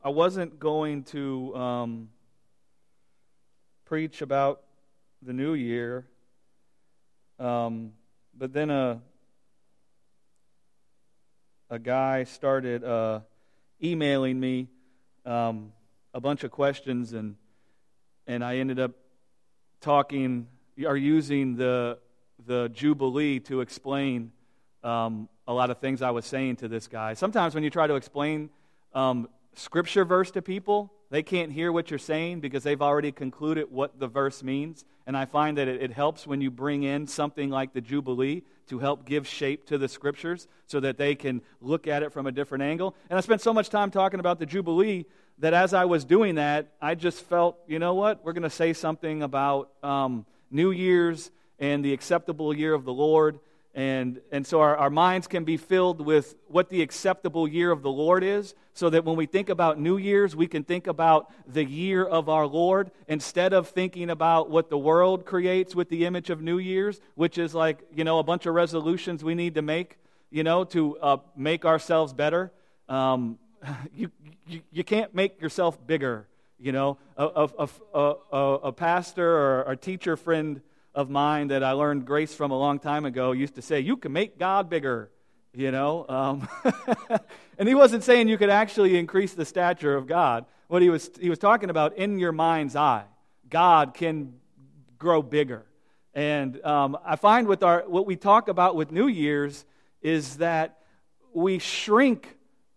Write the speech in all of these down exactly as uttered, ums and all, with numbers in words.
I wasn't going to um, preach about the new year, um, but then a a guy started uh, emailing me um, a bunch of questions, and and I ended up talking or using the the Jubilee to explain um, a lot of things I was saying to this guy. Sometimes when you try to explain um, Scripture verse to people, they can't hear what you're saying because they've already concluded what the verse means. And I find that it, it helps when you bring in something like the Jubilee to help give shape to the Scriptures so that they can look at it from a different angle. And I spent so much time talking about the Jubilee that as I was doing that, I just felt, you know what, we're going to say something about um, New Year's and the acceptable year of the Lord. And and so our, our minds can be filled with what the acceptable year of the Lord is, so that when we think about New Year's, we can think about the year of our Lord instead of thinking about what the world creates with the image of New Year's, which is like, you know, a bunch of resolutions we need to make, you know, to uh, make ourselves better. Um, you, you you can't make yourself bigger, you know. A, a, a, a, a pastor or a teacher friend of mine that I learned grace from a long time ago used to say, you can make God bigger, you know. Um, and he wasn't saying you could actually increase the stature of God. What he was he was talking about, in your mind's eye, God can grow bigger. And um, I find with our what we talk about with New Year's is that we shrink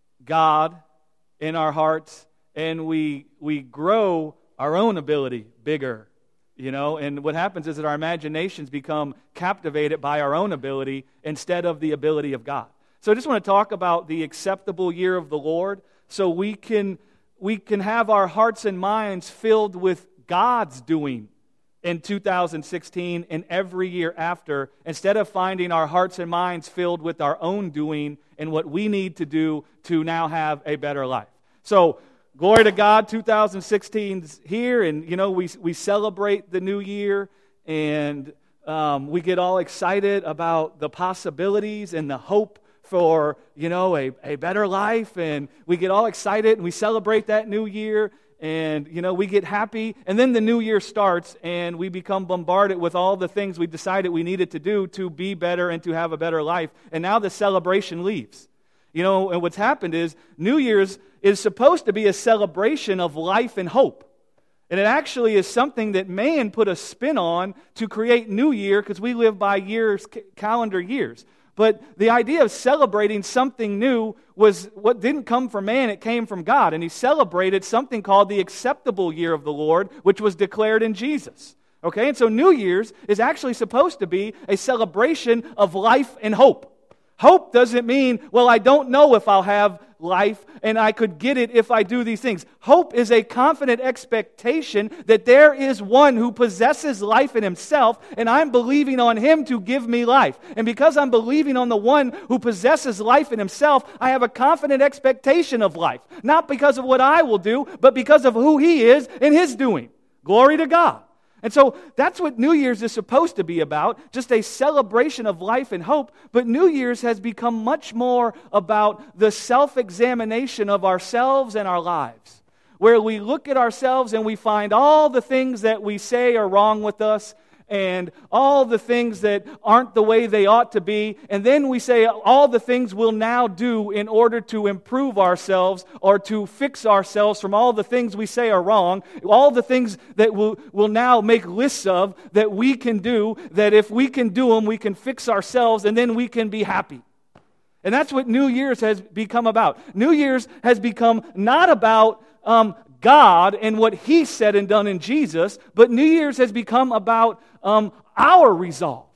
God in our hearts and we we grow our own ability bigger. You know, and what happens is that our imaginations become captivated by our own ability instead of the ability of God. So I just want to talk about the acceptable year of the Lord, so we can we can have our hearts and minds filled with God's doing in two thousand sixteen and every year after, instead of finding our hearts and minds filled with our own doing and what we need to do to now have a better life. So glory to God, two thousand sixteen is here, and you know we we celebrate the new year, and um, we get all excited about the possibilities and the hope for you know a, a better life, and we get all excited and we celebrate that new year, and you know we get happy, and then the new year starts, and we become bombarded with all the things we decided we needed to do to be better and to have a better life, and now the celebration leaves. You know, and what's happened is New Year's is supposed to be a celebration of life and hope. And it actually is something that man put a spin on to create New Year, because we live by years, calendar years. But the idea of celebrating something new was what didn't come from man, it came from God. And he celebrated something called the acceptable year of the Lord, which was declared in Jesus. Okay, and so New Year's is actually supposed to be a celebration of life and hope. Hope doesn't mean, well, I don't know if I'll have life and I could get it if I do these things. Hope is a confident expectation that there is one who possesses life in himself, and I'm believing on him to give me life. And because I'm believing on the one who possesses life in himself, I have a confident expectation of life. Not because of what I will do, but because of who he is and his doing. Glory to God. And so that's what New Year's is supposed to be about, just a celebration of life and hope. But New Year's has become much more about the self-examination of ourselves and our lives, where we look at ourselves and we find all the things that we say are wrong with us and all the things that aren't the way they ought to be. And then we say all the things we'll now do in order to improve ourselves or to fix ourselves from all the things we say are wrong. All the things that we'll, we'll now make lists of that we can do, that if we can do them, we can fix ourselves and then we can be happy. And that's what New Year's has become about. New Year's has become not about um, God and what He said and done in Jesus, but New Year's has become about um, our resolve.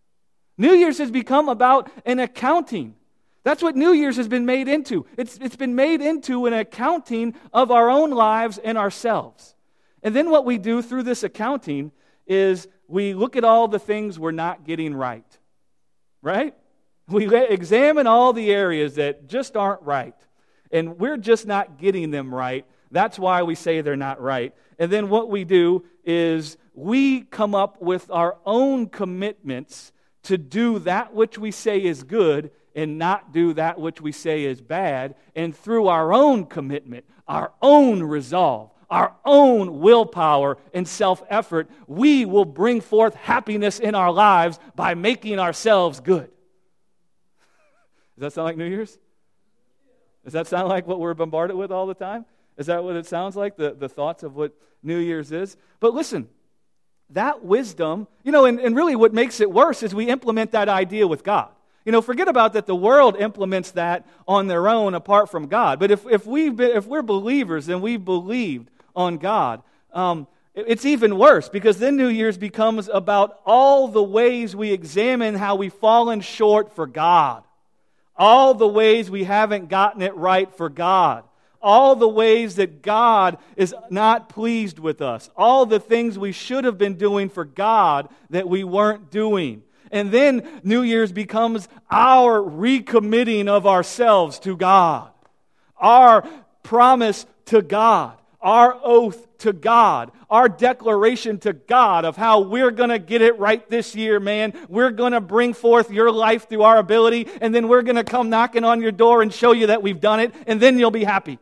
New Year's has become about an accounting. That's what New Year's has been made into. It's, it's been made into an accounting of our own lives and ourselves. And then what we do through this accounting is we look at all the things we're not getting right. Right? We examine all the areas that just aren't right. And we're just not getting them right. That's why we say they're not right. And then what we do is we come up with our own commitments to do that which we say is good and not do that which we say is bad. And through our own commitment, our own resolve, our own willpower and self-effort, we will bring forth happiness in our lives by making ourselves good. Does that sound like New Year's? Does that sound like what we're bombarded with all the time? Is that what it sounds like, the, the thoughts of what New Year's is? But listen, that wisdom, you know, and, and really what makes it worse is we implement that idea with God. You know, forget about that the world implements that on their own apart from God. But if, if, we've been, if we're believers and we've believed on God, um, it's even worse, because then New Year's becomes about all the ways we examine how we've fallen short for God. All the ways we haven't gotten it right for God. All the ways that God is not pleased with us. All the things we should have been doing for God that we weren't doing. And then New Year's becomes our recommitting of ourselves to God. Our promise to God. Our oath to God. Our declaration to God of how we're going to get it right this year, man. We're going to bring forth your life through our ability, and then we're going to come knocking on your door and show you that we've done it, and then you'll be happy.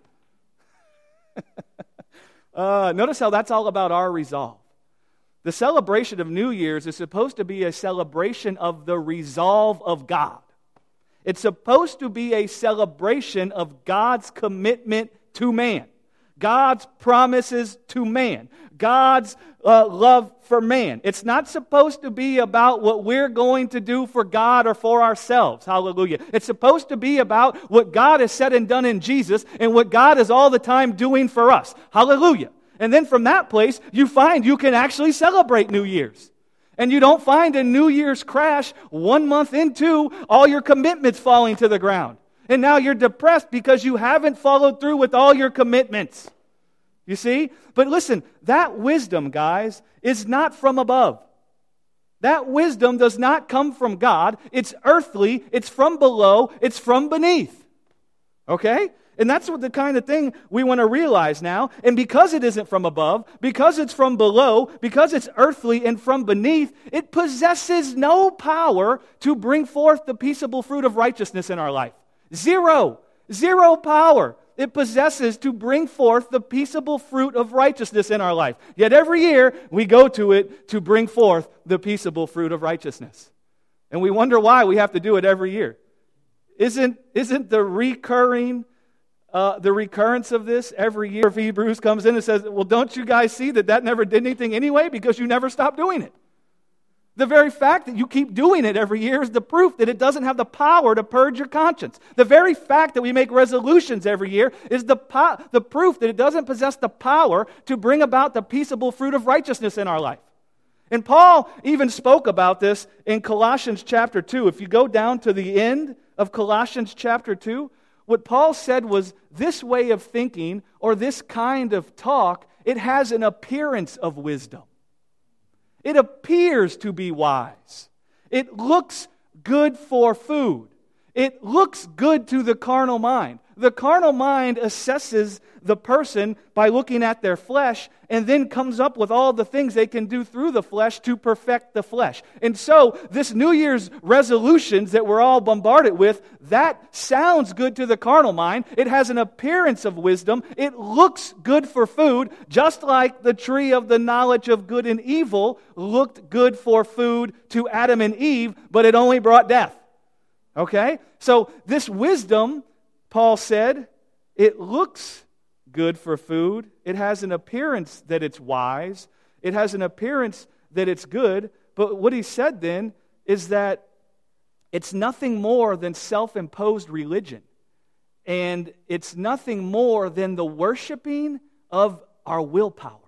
uh, notice how that's all about our resolve. The celebration of New Year's is supposed to be a celebration of the resolve of God. It's supposed to be a celebration of God's commitment to man. God's promises to man. God's uh, love for man. It's not supposed to be about what we're going to do for God or for ourselves. Hallelujah. It's supposed to be about what God has said and done in Jesus and what God is all the time doing for us. Hallelujah. And then from that place, you find you can actually celebrate New Year's. And you don't find a New Year's crash one month into all your commitments falling to the ground. And now you're depressed because you haven't followed through with all your commitments. You see? But listen, that wisdom, guys, is not from above. That wisdom does not come from God. It's earthly. It's from below. It's from beneath. Okay? And that's what the kind of thing we want to realize now. And because it isn't from above, because it's from below, because it's earthly and from beneath, it possesses no power to bring forth the peaceable fruit of righteousness in our life. Zero. Zero power it possesses to bring forth the peaceable fruit of righteousness in our life. Yet every year we go to it to bring forth the peaceable fruit of righteousness. And we wonder why we have to do it every year. Isn't, isn't the recurring, uh, the recurrence of this every year? If Hebrews comes in and says, well, don't you guys see that that never did anything anyway because you never stopped doing it? The very fact that you keep doing it every year is the proof that it doesn't have the power to purge your conscience. The very fact that we make resolutions every year is the, po- the proof that it doesn't possess the power to bring about the peaceable fruit of righteousness in our life. And Paul even spoke about this in Colossians chapter two. If you go down to the end of Colossians chapter two, what Paul said was this way of thinking or this kind of talk, it has an appearance of wisdom. It appears to be wise. It looks good for food. It looks good to the carnal mind. The carnal mind assesses the person by looking at their flesh and then comes up with all the things they can do through the flesh to perfect the flesh. And so this New Year's resolutions that we're all bombarded with, that sounds good to the carnal mind. It has an appearance of wisdom. It looks good for food, just like the tree of the knowledge of good and evil looked good for food to Adam and Eve, but it only brought death. Okay? So this wisdom, Paul said, it looks good for food. It has an appearance that it's wise. It has an appearance that it's good. But what he said then is that it's nothing more than self-imposed religion. And it's nothing more than the worshiping of our willpower.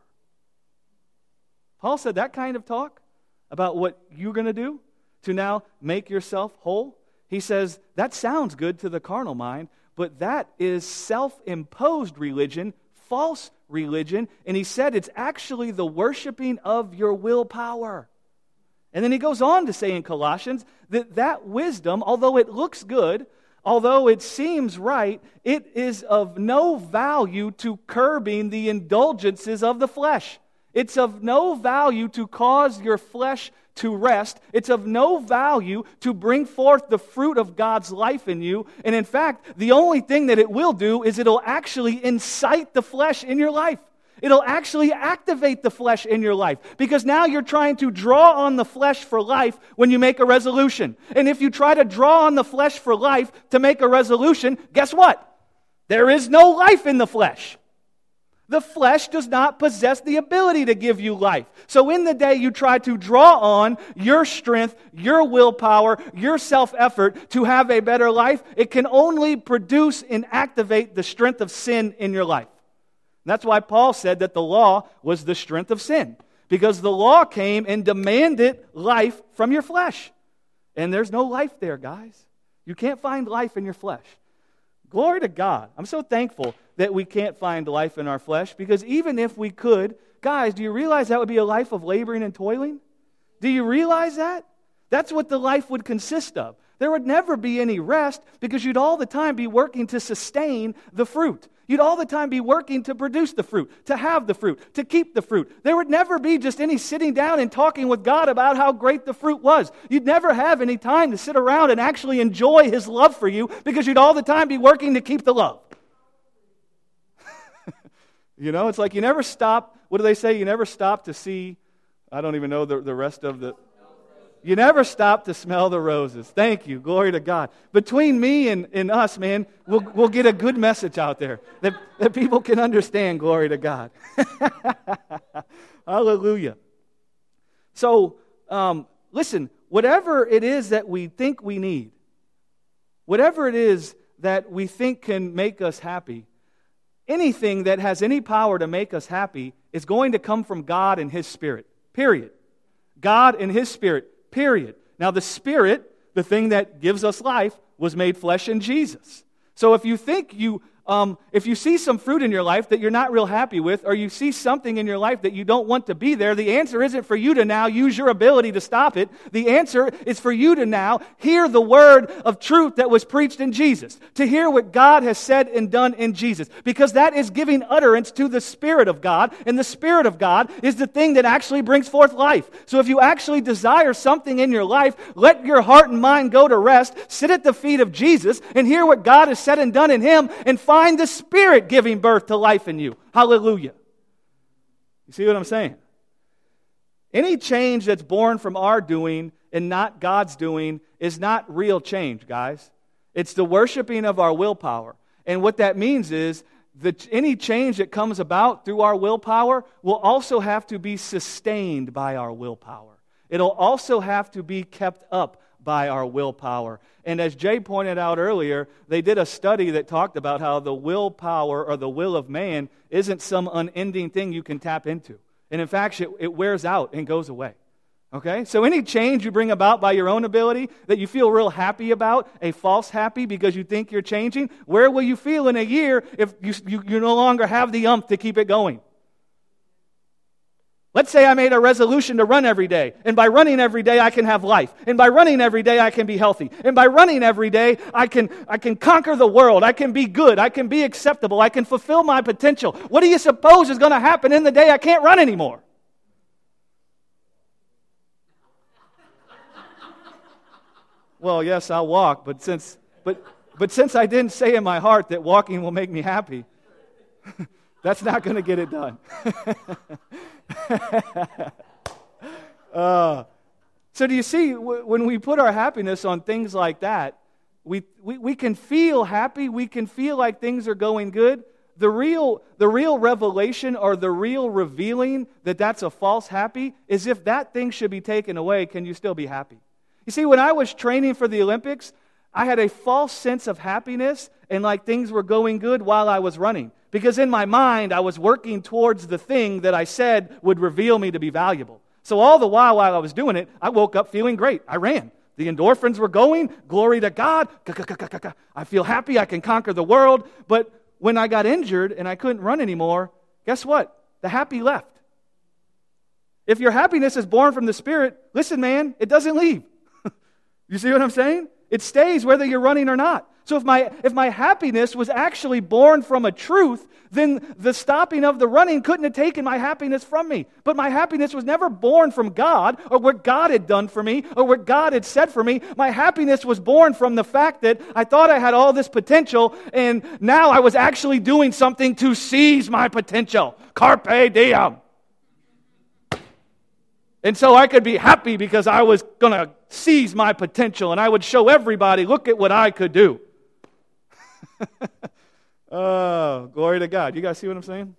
Paul said that kind of talk about what you're going to do to now make yourself whole. He says that sounds good to the carnal mind, but that is self-imposed religion, false religion, and he said it's actually the worshiping of your willpower. And then he goes on to say in Colossians that that wisdom, although it looks good, although it seems right, it is of no value to curbing the indulgences of the flesh. It's of no value to cause your flesh to rest. It's of no value to bring forth the fruit of God's life in you. And in fact, the only thing that it will do is it'll actually incite the flesh in your life. It'll actually activate the flesh in your life, because now you're trying to draw on the flesh for life when you make a resolution. And if you try to draw on the flesh for life to make a resolution, guess what? There is no life in the flesh. The flesh does not possess the ability to give you life. So in the day you try to draw on your strength, your willpower, your self-effort to have a better life, it can only produce and activate the strength of sin in your life. That's why Paul said that the law was the strength of sin, because the law came and demanded life from your flesh. And there's no life there, guys. You can't find life in your flesh. Glory to God. I'm so thankful that we can't find life in our flesh, because even if we could, guys, do you realize that would be a life of laboring and toiling? Do you realize that? That's what the life would consist of. There would never be any rest, because you'd all the time be working to sustain the fruit. You'd all the time be working to produce the fruit, to have the fruit, to keep the fruit. There would never be just any sitting down and talking with God about how great the fruit was. You'd never have any time to sit around and actually enjoy His love for you, because you'd all the time be working to keep the love. You know, it's like you never stop. What do they say? You never stop to see, I don't even know the, the rest of the... You never stop to smell the roses. Thank you. Glory to God. Between me and, and us, man, we'll, we'll get a good message out there that, that people can understand. Glory to God. Hallelujah. So, um, listen, whatever it is that we think we need, whatever it is that we think can make us happy, anything that has any power to make us happy is going to come from God and His Spirit. Period. God and His Spirit. Period. Now the Spirit, the thing that gives us life, was made flesh in Jesus. So if you think you, um, if you see some fruit in your life that you're not real happy with, or you see something in your life that you don't want to be there, the answer isn't for you to now use your ability to stop it. The answer is for you to now hear the word of truth that was preached in Jesus, to hear what God has said and done in Jesus, because that is giving utterance to the Spirit of God, and the Spirit of God is the thing that actually brings forth life. So if you actually desire something in your life, let your heart and mind go to rest, sit at the feet of Jesus, and hear what God has said and done in Him, and find the Spirit giving birth to life in you. Hallelujah. You see what I'm saying? Any change that's born from our doing and not God's doing is not real change, guys. It's the worshiping of our willpower. And what that means is that any change that comes about through our willpower will also have to be sustained by our willpower. It'll also have to be kept up by our willpower. And as Jay pointed out earlier, they did a study that talked about how the willpower or the will of man isn't some unending thing you can tap into. And in fact, it, it wears out and goes away. Okay? So any change you bring about by your own ability that you feel real happy about, a false happy because you think you're changing, where will you feel in a year if you, you, you no longer have the umph to keep it going? Let's say I made a resolution to run every day, and by running every day I can have life, and by running every day I can be healthy, and by running every day I can I can conquer the world, I can be good, I can be acceptable, I can fulfill my potential. What do you suppose is going to happen in the day I can't run anymore? Well, yes, I'll walk, but since but but since I didn't say in my heart that walking will make me happy, that's not going to get it done. uh, so do you see, w- when we put our happiness on things like that, we, we we can feel happy, we can feel like things are going good. The real the real revelation or the real revealing that that's a false happy is if that thing should be taken away, can you still be happy? You see, when I was training for the Olympics, I had a false sense of happiness and like things were going good while I was running. Because in my mind, I was working towards the thing that I said would reveal me to be valuable. So all the while while I was doing it, I woke up feeling great. I ran. The endorphins were going. Glory to God. I feel happy. I can conquer the world. But when I got injured and I couldn't run anymore, guess what? The happy left. If your happiness is born from the Spirit, listen, man, it doesn't leave. You see what I'm saying? It stays whether you're running or not. So if my if my happiness was actually born from a truth, then the stopping of the running couldn't have taken my happiness from me. But my happiness was never born from God or what God had done for me or what God had said for me. My happiness was born from the fact that I thought I had all this potential, and now I was actually doing something to seize my potential. Carpe diem. And so I could be happy because I was going to seize my potential, and I would show everybody, look at what I could do. Oh, glory to God. You guys see what I'm saying?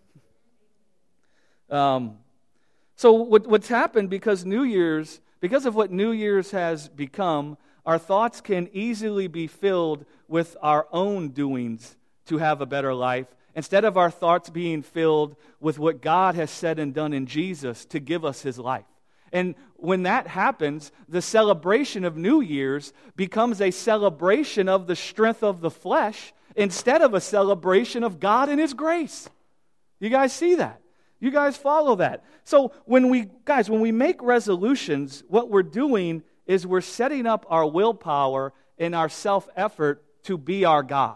Um, so what, what's happened because New Year's, because of what New Year's has become, our thoughts can easily be filled with our own doings to have a better life, instead of our thoughts being filled with what God has said and done in Jesus to give us His life. And when that happens, the celebration of New Year's becomes a celebration of the strength of the flesh instead of a celebration of God and His grace. You guys see that? You guys follow that? So when we, guys, when we make resolutions, what we're doing is we're setting up our willpower and our self-effort to be our God.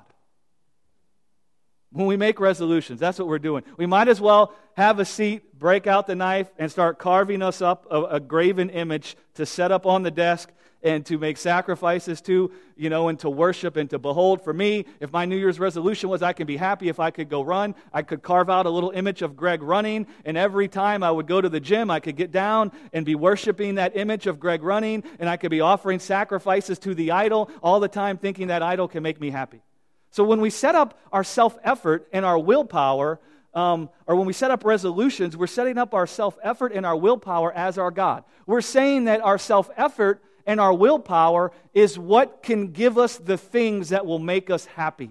When we make resolutions, that's what we're doing. We might as well have a seat, break out the knife, and start carving us up a, a graven image to set up on the desk and to make sacrifices to, you know, and to worship and to behold. For me, if my New Year's resolution was I can be happy if I could go run, I could carve out a little image of Greg running, and every time I would go to the gym, I could get down and be worshiping that image of Greg running, and I could be offering sacrifices to the idol all the time, thinking that idol can make me happy. So when we set up our self-effort and our willpower, um, or when we set up resolutions, we're setting up our self-effort and our willpower as our God. We're saying that our self-effort and our willpower is what can give us the things that will make us happy.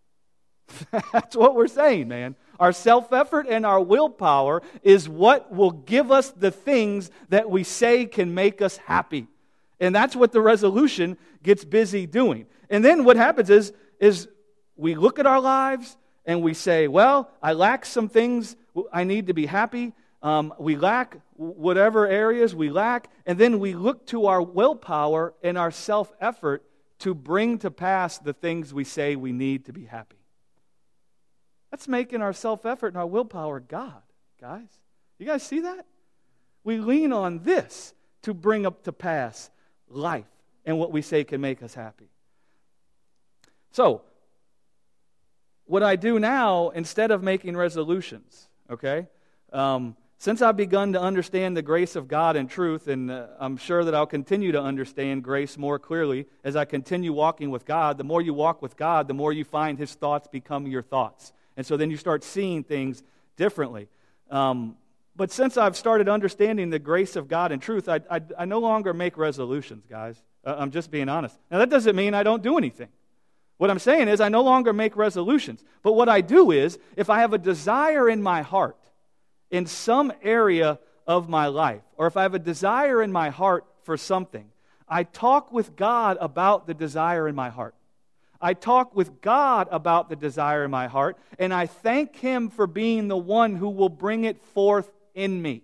That's what we're saying, man. Our self-effort and our willpower is what will give us the things that we say can make us happy. And that's what the resolution gets busy doing. And then what happens is, is we look at our lives and we say, well, I lack some things I need to be happy. Um, we lack whatever areas we lack. And then we look to our willpower and our self-effort to bring to pass the things we say we need to be happy. That's making our self-effort and our willpower God, guys. You guys see that? We lean on this to bring up to pass life and what we say can make us happy. So, what I do now, instead of making resolutions, okay, um, since I've begun to understand the grace of God and truth, and uh, I'm sure that I'll continue to understand grace more clearly as I continue walking with God, the more you walk with God, the more you find His thoughts become your thoughts. And so then you start seeing things differently. Um, but since I've started understanding the grace of God and truth, I, I, I no longer make resolutions, guys. Uh, I'm just being honest. Now, that doesn't mean I don't do anything. What I'm saying is I no longer make resolutions. But what I do is, if I have a desire in my heart in some area of my life, or if I have a desire in my heart for something, I talk with God about the desire in my heart. I talk with God about the desire in my heart, and I thank Him for being the one who will bring it forth in me.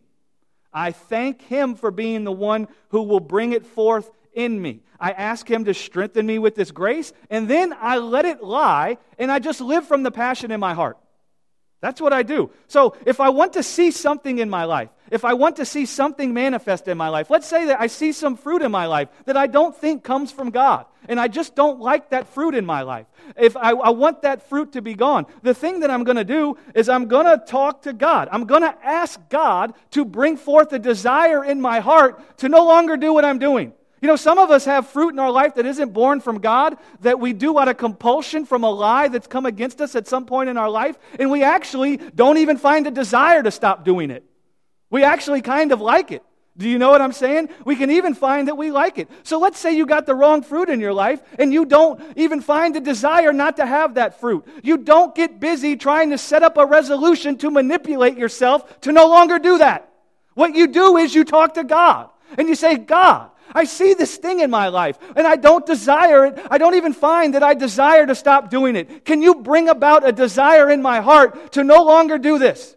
I thank Him for being the one who will bring it forth in me. I ask Him to strengthen me with this grace, and then I let it lie, and I just live from the passion in my heart. That's what I do. So if I want to see something in my life, if I want to see something manifest in my life, let's say that I see some fruit in my life that I don't think comes from God, and I just don't like that fruit in my life. If I, I want that fruit to be gone, the thing that I'm going to do is I'm going to talk to God. I'm going to ask God to bring forth a desire in my heart to no longer do what I'm doing. You know, some of us have fruit in our life that isn't born from God, that we do out of compulsion from a lie that's come against us at some point in our life, and we actually don't even find a desire to stop doing it. We actually kind of like it. Do you know what I'm saying? We can even find that we like it. So let's say you got the wrong fruit in your life, and you don't even find a desire not to have that fruit. You don't get busy trying to set up a resolution to manipulate yourself to no longer do that. What you do is you talk to God, and you say, God, I see this thing in my life, and I don't desire it. I don't even find that I desire to stop doing it. Can you bring about a desire in my heart to no longer do this?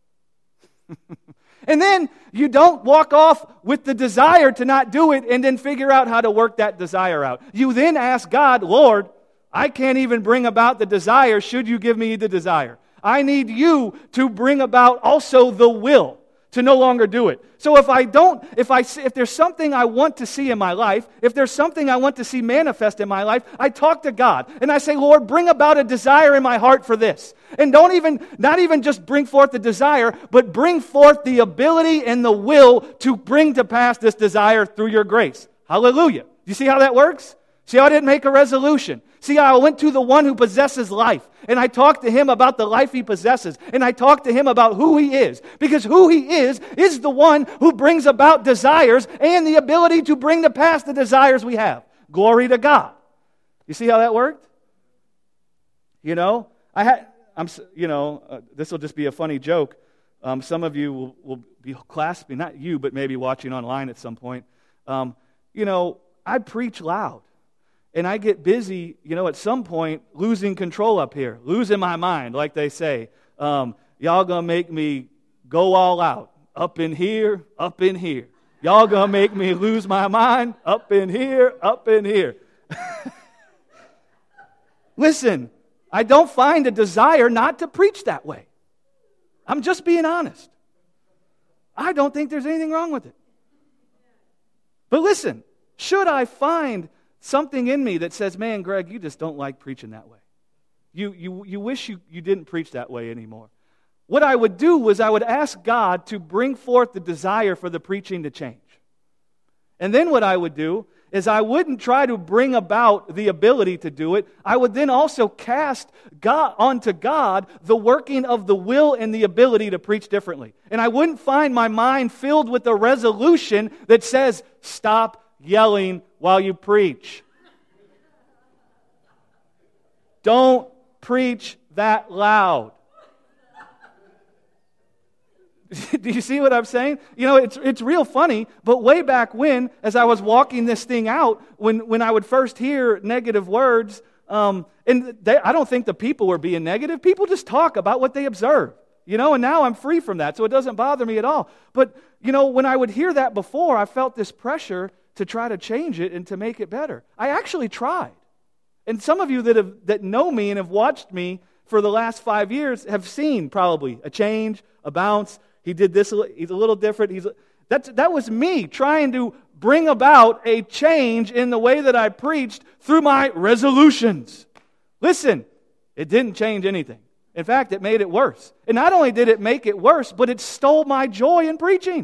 And then you don't walk off with the desire to not do it and then figure out how to work that desire out. You then ask God, Lord, I can't even bring about the desire should you give me the desire. I need you to bring about also the will to no longer do it. So if I don't, if I if there's something I want to see in my life, if there's something I want to see manifest in my life, I talk to God and I say, Lord, bring about a desire in my heart for this. And don't even, not even just bring forth the desire, but bring forth the ability and the will to bring to pass this desire through your grace. Hallelujah. You see how that works? See how I didn't make a resolution? See how I went to the one who possesses life, and I talked to him about the life he possesses, and I talked to him about who he is, because who he is is the one who brings about desires and the ability to bring to pass the desires we have. Glory to God. You see how that worked? You know, I had, I'm, you know, uh, this will just be a funny joke. Um, some of you will, will be clasping, not you, but maybe watching online at some point. Um, you know, I preach loud. And I get busy, you know, at some point losing control up here, losing my mind, like they say. Um, y'all gonna make me go all out, up in here, up in here. Y'all gonna make me lose my mind, up in here, up in here. Listen, I don't find a desire not to preach that way. I'm just being honest. I don't think there's anything wrong with it. But listen, should I find something in me that says, man, Greg, you just don't like preaching that way. You, you, you wish you, you didn't preach that way anymore. What I would do was I would ask God to bring forth the desire for the preaching to change. And then what I would do is I wouldn't try to bring about the ability to do it. I would then also cast God onto God the working of the will and the ability to preach differently. And I wouldn't find my mind filled with a resolution that says, stop yelling while you preach. Don't preach that loud. Do you see what I'm saying? You know, it's it's real funny, but way back when, as I was walking this thing out, when, when I would first hear negative words, um, and they, I don't think the people were being negative. People just talk about what they observe. You know, and now I'm free from that, so it doesn't bother me at all. But, you know, when I would hear that before, I felt this pressure to try to change it and to make it better. I actually tried. And some of you that have that know me and have watched me for the last five years have seen probably a change, a bounce. He did this, he's a little different. He's that's, that was me trying to bring about a change in the way that I preached through my resolutions. Listen, it didn't change anything. In fact, it made it worse. And not only did it make it worse, but it stole my joy in preaching.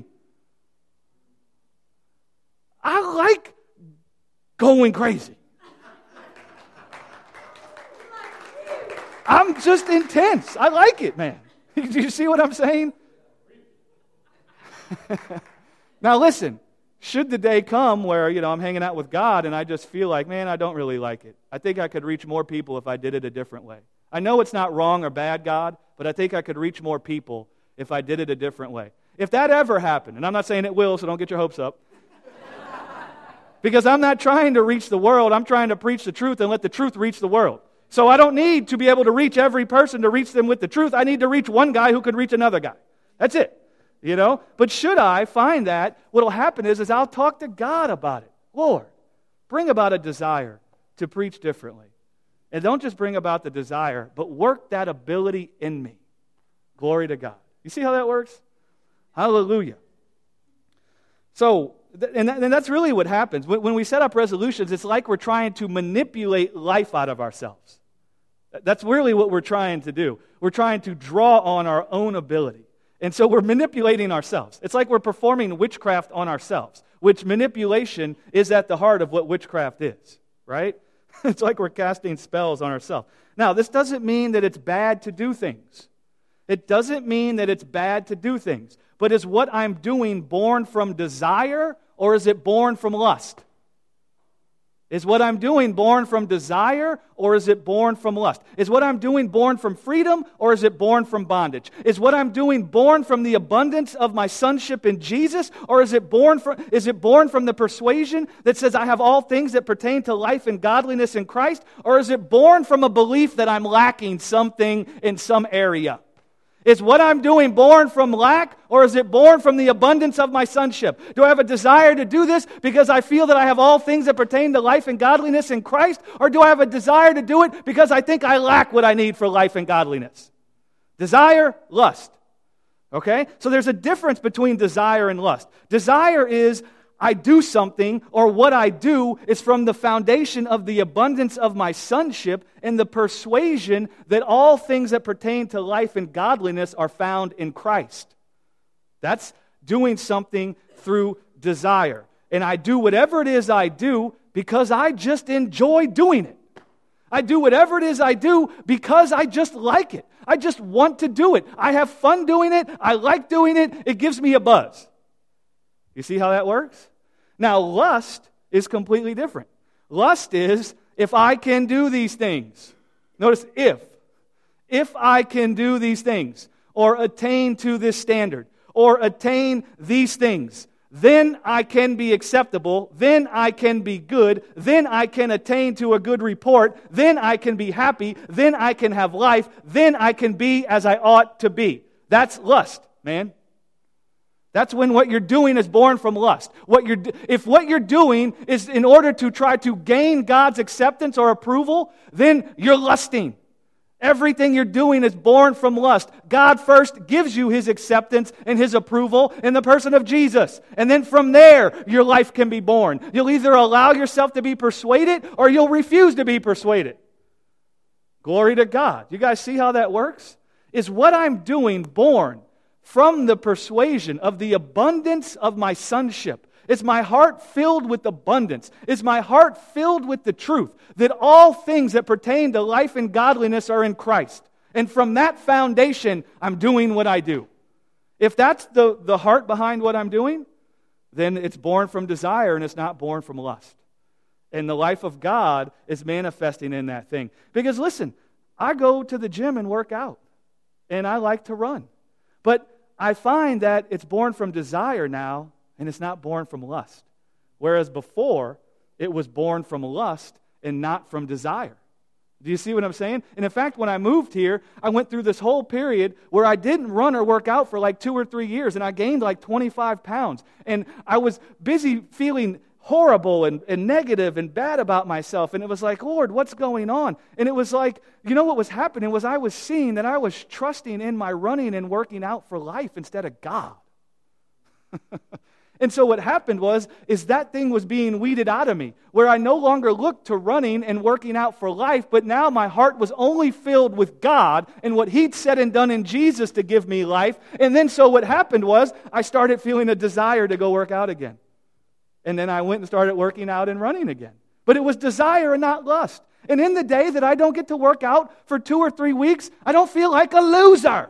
I like going crazy. I'm just intense. I like it, man. Do you see what I'm saying? Now listen, should the day come where, you know, I'm hanging out with God and I just feel like, man, I don't really like it. I think I could reach more people if I did it a different way. I know it's not wrong or bad, God, but I think I could reach more people if I did it a different way. If that ever happened, and I'm not saying it will, so don't get your hopes up. Because I'm not trying to reach the world, I'm trying to preach the truth and let the truth reach the world. So I don't need to be able to reach every person to reach them with the truth. I need to reach one guy who could reach another guy. That's it. You know? But should I find that, what will happen is, is I'll talk to God about it. Lord, bring about a desire to preach differently. And don't just bring about the desire, but work that ability in me. Glory to God. You see how that works? Hallelujah. So, and, that, and that's really what happens. When, when we set up resolutions, it's like we're trying to manipulate life out of ourselves. That's really what we're trying to do. We're trying to draw on our own ability. And so we're manipulating ourselves. It's like we're performing witchcraft on ourselves, which manipulation is at the heart of what witchcraft is, right? It's like we're casting spells on ourselves. Now, this doesn't mean that it's bad to do things. It doesn't mean that it's bad to do things. But is what I'm doing born from desire, or is it born from lust? Is what I'm doing born from desire, or is it born from lust? Is what I'm doing born from freedom, or is it born from bondage? Is what I'm doing born from the abundance of my sonship in Jesus, or is it born from, is it born from the persuasion that says I have all things that pertain to life and godliness in Christ, or is it born from a belief that I'm lacking something in some area? Is what I'm doing born from lack, or is it born from the abundance of my sonship? Do I have a desire to do this because I feel that I have all things that pertain to life and godliness in Christ, or do I have a desire to do it because I think I lack what I need for life and godliness? Desire, lust. Okay? So there's a difference between desire and lust. Desire is I do something, or what I do is from the foundation of the abundance of my sonship and the persuasion that all things that pertain to life and godliness are found in Christ. That's doing something through desire. And I do whatever it is I do because I just enjoy doing it. I do whatever it is I do because I just like it. I just want to do it. I have fun doing it. I like doing it. It gives me a buzz. You see how that works? Now, lust is completely different. Lust is if I can do these things. Notice if. If I can do these things, or attain to this standard, or attain these things, then I can be acceptable, then I can be good, then I can attain to a good report, then I can be happy, then I can have life, then I can be as I ought to be. That's lust, man. That's when what you're doing is born from lust. What you're, if what you're doing is in order to try to gain God's acceptance or approval, then you're lusting. Everything you're doing is born from lust. God first gives you His acceptance and His approval in the person of Jesus. And then from there, your life can be born. You'll either allow yourself to be persuaded or you'll refuse to be persuaded. Glory to God. You guys see how that works? Is what I'm doing born from the persuasion of the abundance of my sonship? Is my heart filled with abundance? Is my heart filled with the truth that all things that pertain to life and godliness are in Christ? And from that foundation, I'm doing what I do. If that's the, the heart behind what I'm doing, then it's born from desire and it's not born from lust. And the life of God is manifesting in that thing. Because listen, I go to the gym and work out, and I like to run. But I find that it's born from desire now, and it's not born from lust. Whereas before, it was born from lust and not from desire. Do you see what I'm saying? And in fact, when I moved here, I went through this whole period where I didn't run or work out for like two or three years, and I gained like twenty-five pounds. And I was busy feeling horrible and, and negative and bad about myself. And it was like, Lord, what's going on? And it was like, you know what was happening was I was seeing that I was trusting in my running and working out for life instead of God. And so what happened was, is that thing was being weeded out of me, where I no longer looked to running and working out for life, but now my heart was only filled with God and what He'd said and done in Jesus to give me life. And then so what happened was, I started feeling a desire to go work out again. And then I went and started working out and running again. But it was desire and not lust. And in the day that I don't get to work out for two or three weeks, I don't feel like a loser.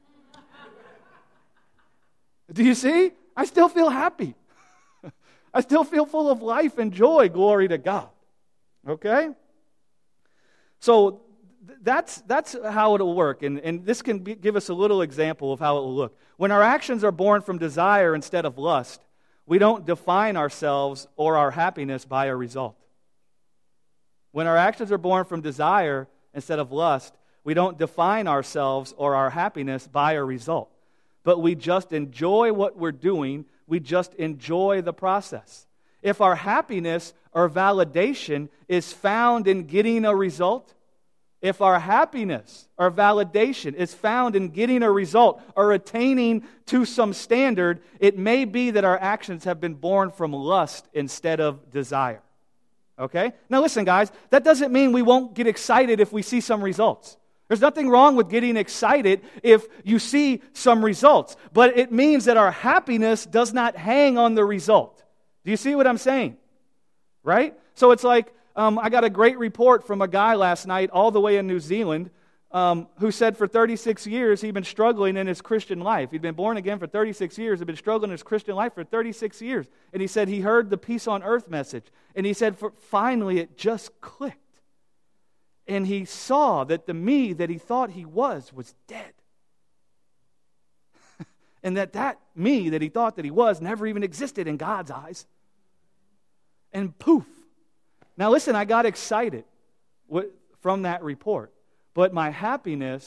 Do you see? I still feel happy. I still feel full of life and joy. Glory to God. Okay? So th- that's that's how it'll work. And, and this can be, give us a little example of how it will look. When our actions are born from desire instead of lust, we don't define ourselves or our happiness by a result. When our actions are born from desire instead of lust, we don't define ourselves or our happiness by a result. But we just enjoy what we're doing. We just enjoy the process. If our happiness or validation is found in getting a result, if our happiness or validation is found in getting a result or attaining to some standard, it may be that our actions have been born from lust instead of desire. Okay? Now listen, guys, that doesn't mean we won't get excited if we see some results. There's nothing wrong with getting excited if you see some results, but it means that our happiness does not hang on the result. Do you see what I'm saying? Right? So it's like, um, I got a great report from a guy last night all the way in New Zealand um, who said for thirty-six years he'd been struggling in his Christian life. He'd been born again for thirty-six years, he'd been struggling in his Christian life for thirty-six years. And he said he heard the peace on earth message. And he said for, finally it just clicked. And he saw that the me that he thought he was was dead. And that that me that he thought that he was never even existed in God's eyes. And poof. Now listen, I got excited from that report. But my happiness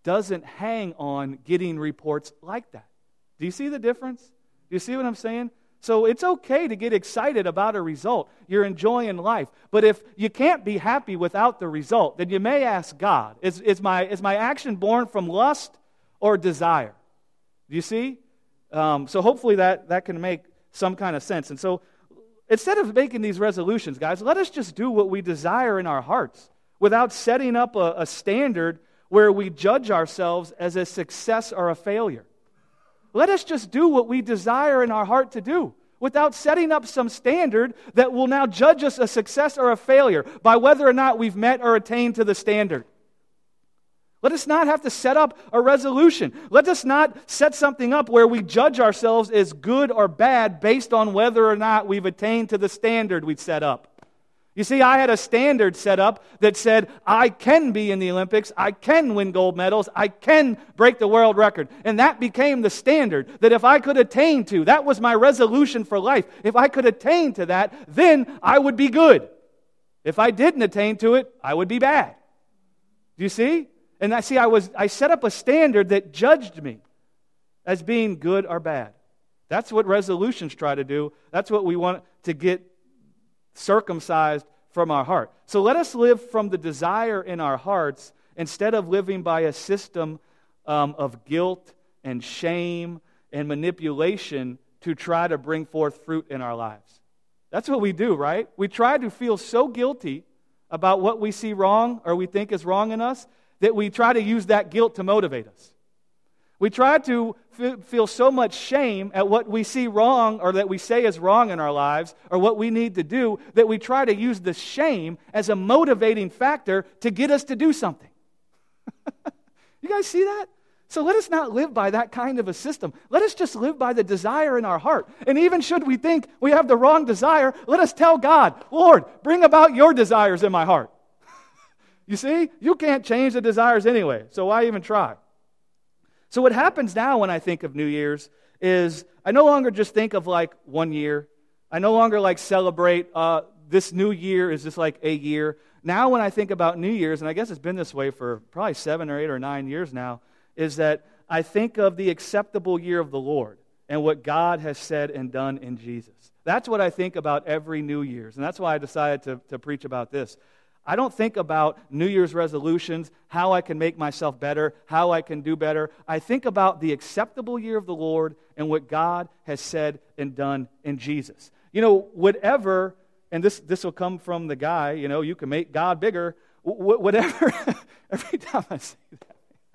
doesn't hang on getting reports like that. Do you see the difference? Do you see what I'm saying? So it's okay to get excited about a result. You're enjoying life. But if you can't be happy without the result, then you may ask God, is, is, my, is my action born from lust or desire? Do you see? Um, so hopefully that, that can make some kind of sense. And so instead of making these resolutions, guys, let us just do what we desire in our hearts without setting up a, a standard where we judge ourselves as a success or a failure. Let us just do what we desire in our heart to do without setting up some standard that will now judge us a success or a failure by whether or not we've met or attained to the standard. Let us not have to set up a resolution. Let us not set something up where we judge ourselves as good or bad based on whether or not we've attained to the standard we set up. You see, I had a standard set up that said, I can be in the Olympics, I can win gold medals, I can break the world record. And that became the standard that if I could attain to, that was my resolution for life. If I could attain to that, then I would be good. If I didn't attain to it, I would be bad. Do you see? And I see, I was I set up a standard that judged me as being good or bad. That's what resolutions try to do. That's what we want to get circumcised from our heart. So let us live from the desire in our hearts instead of living by a system um, of guilt and shame and manipulation to try to bring forth fruit in our lives. That's what we do, right? We try to feel so guilty about what we see wrong or we think is wrong in us that we try to use that guilt to motivate us. We try to f- feel so much shame at what we see wrong or that we say is wrong in our lives or what we need to do that we try to use the shame as a motivating factor to get us to do something. You guys see that? So let us not live by that kind of a system. Let us just live by the desire in our heart. And even should we think we have the wrong desire, let us tell God, Lord, bring about your desires in my heart. You see? You can't change the desires anyway, so why even try? So what happens now when I think of New Year's is I no longer just think of like one year. I no longer like celebrate uh, this new year is just like a year. Now when I think about New Year's, and I guess it's been this way for probably seven or eight or nine years now, is that I think of the acceptable year of the Lord and what God has said and done in Jesus. That's what I think about every New Year's, and that's why I decided to, to preach about this. I don't think about New Year's resolutions, how I can make myself better, how I can do better. I think about the acceptable year of the Lord and what God has said and done in Jesus. You know, whatever, and this, this will come from the guy, you know, you can make God bigger, wh- whatever, every time I say that,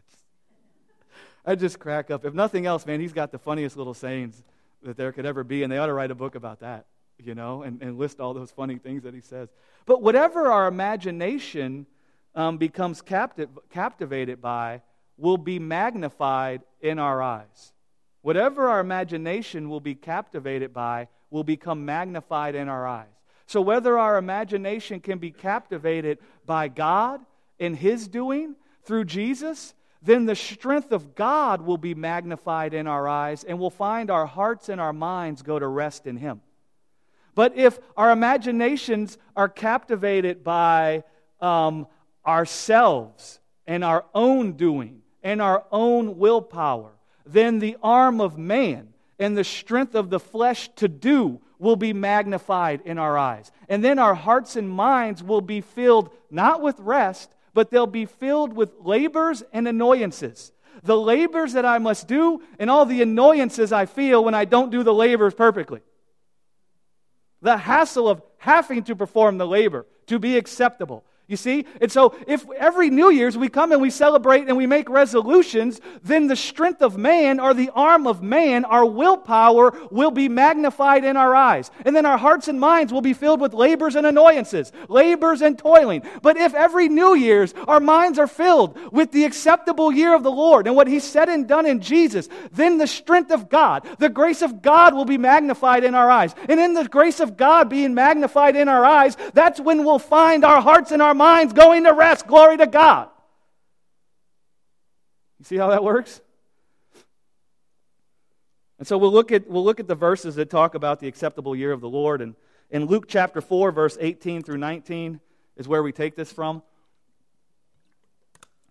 I just crack up. If nothing else, man, he's got the funniest little sayings that there could ever be, and they ought to write a book about that. You know, and, and list all those funny things that he says. But whatever our imagination um, becomes captive, captivated by will be magnified in our eyes. Whatever our imagination will be captivated by will become magnified in our eyes. So whether our imagination can be captivated by God and His doing through Jesus, then the strength of God will be magnified in our eyes and we'll find our hearts and our minds go to rest in Him. But if our imaginations are captivated by um, ourselves and our own doing and our own willpower, then the arm of man and the strength of the flesh to do will be magnified in our eyes. And then our hearts and minds will be filled not with rest, but they'll be filled with labors and annoyances. The labors that I must do and all the annoyances I feel when I don't do the labors perfectly. The hassle of having to perform the labor to be acceptable. You see? And so if every New Year's we come and we celebrate and we make resolutions, then the strength of man or the arm of man, our willpower, will be magnified in our eyes. And then our hearts and minds will be filled with labors and annoyances, labors and toiling. But if every New Year's our minds are filled with the acceptable year of the Lord and what He said and done in Jesus, then the strength of God, the grace of God will be magnified in our eyes. And in the grace of God being magnified in our eyes, that's when we'll find our hearts and our minds going to rest. Glory to God. You see how that works? And so we'll look at we'll look at the verses that talk about the acceptable year of the Lord. And in Luke chapter four, verse eighteen through nineteen is where we take this from.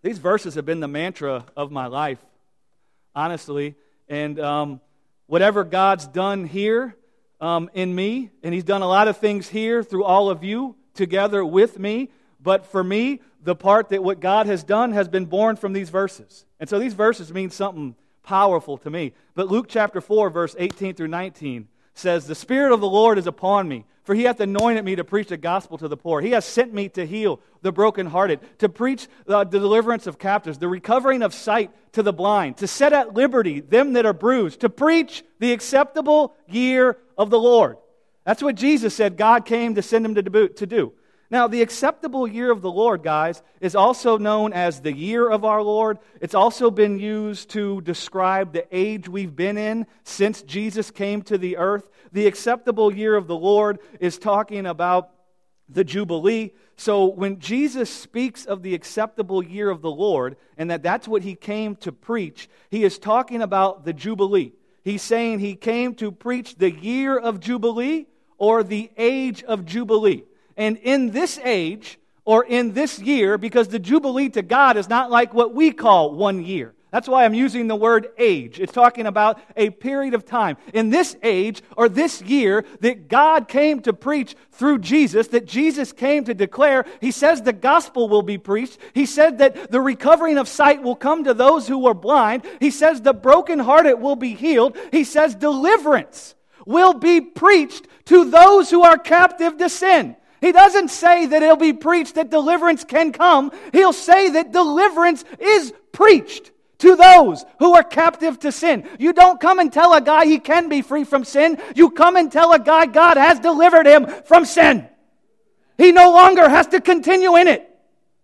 These verses have been the mantra of my life, honestly. And um, whatever God's done here um, in me, and He's done a lot of things here through all of you together with me, but for me, the part that what God has done has been born from these verses. And so these verses mean something powerful to me. But Luke chapter four, verse eighteen through nineteen says, "The Spirit of the Lord is upon me, for He hath anointed me to preach the gospel to the poor. He has sent me to heal the brokenhearted, to preach the deliverance of captives, the recovering of sight to the blind, to set at liberty them that are bruised, to preach the acceptable year of the Lord." That's what Jesus said God came to send Him to do. Now, the acceptable year of the Lord, guys, is also known as the year of our Lord. It's also been used to describe the age we've been in since Jesus came to the earth. The acceptable year of the Lord is talking about the Jubilee. So when Jesus speaks of the acceptable year of the Lord, and that that's what He came to preach, He is talking about the Jubilee. He's saying He came to preach the year of Jubilee or the age of Jubilee. And in this age, or in this year, because the Jubilee to God is not like what we call one year. That's why I'm using the word age. It's talking about a period of time. In this age, or this year, that God came to preach through Jesus, that Jesus came to declare, He says the gospel will be preached. He said that the recovering of sight will come to those who are blind. He says the brokenhearted will be healed. He says deliverance will be preached to those who are captive to sin. He doesn't say that it'll be preached that deliverance can come. He'll say that deliverance is preached to those who are captive to sin. You don't come and tell a guy he can be free from sin. You come and tell a guy God has delivered him from sin. He no longer has to continue in it.